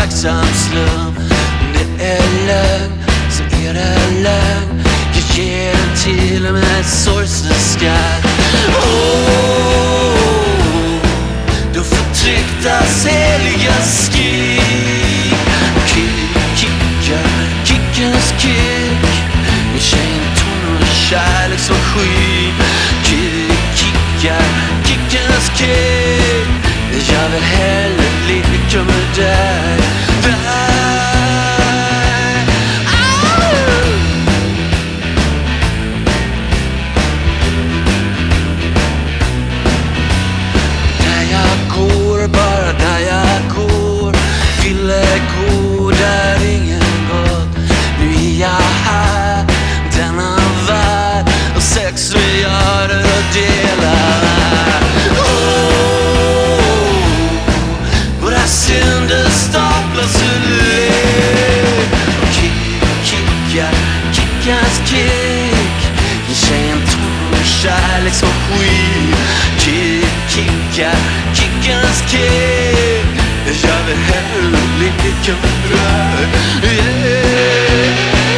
tacksam slum. Om det är lögn så är det lögn. Jag ger den till och med ett sorgserskratt. De förtrycktas heliga skrik. Kickarnas kick. Min tjej en ton och kärlek som sky. Kickarnas kick. Jag vill hellre leka med dig. Där jag går, bara där jag går. Ville gå där ingen gått. Nu är jag här, denna värld. Och 6 miljarder att dela. Våra synder staplas ur led. Kickarnas kick. Ge tjejen ton och kärlek som skit. Kickarnas kick. Jag vill hellre leka med dig.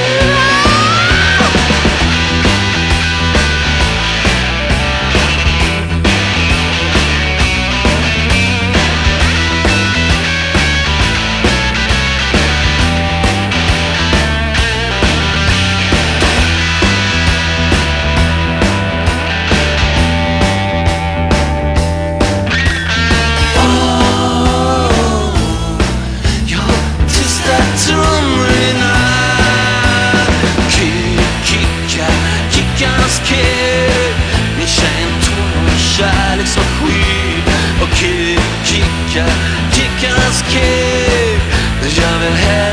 Min tjej en ton och kärlek som skit. Och kickarnas kick. Jag vill hellre